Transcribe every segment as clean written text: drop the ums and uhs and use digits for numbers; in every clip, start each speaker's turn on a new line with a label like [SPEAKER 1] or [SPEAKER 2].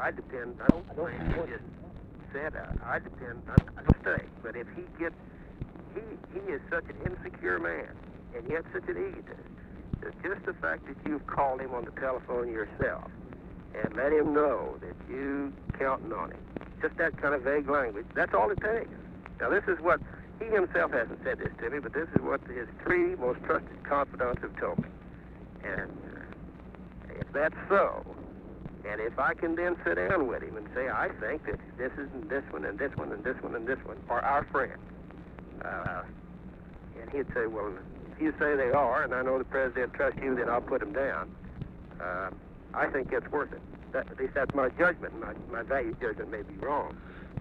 [SPEAKER 1] I depend. I don't think he just said I depend on a mistake. But if he gets, he is such an insecure man, and yet such an egotist. That just the fact that you've called him on the telephone yourself and let him know that you counting on him, just that kind of vague language, that's all it takes. Now this is what, he himself hasn't said this to me, but this is what his 3 most trusted confidants have told me. And if that's so, and if I can then sit down with him and say, I think that this is and this one and this one and this one and this one are our friends, and he'd say, well, if you say they are, and I know the president trusts you, then I'll put them down. I think it's worth it. At least that's my judgment. My value judgment may be wrong.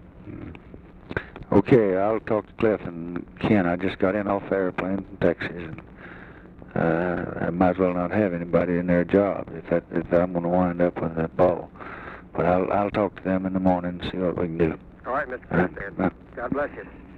[SPEAKER 2] Okay, I'll talk to Cliff and Ken. I just got in off the airplane in Texas, and I might as well not have anybody in their job if I'm going to wind up with that ball. But I'll talk to them in the morning and see what we can do.
[SPEAKER 1] All right, Mr. President. God bless you.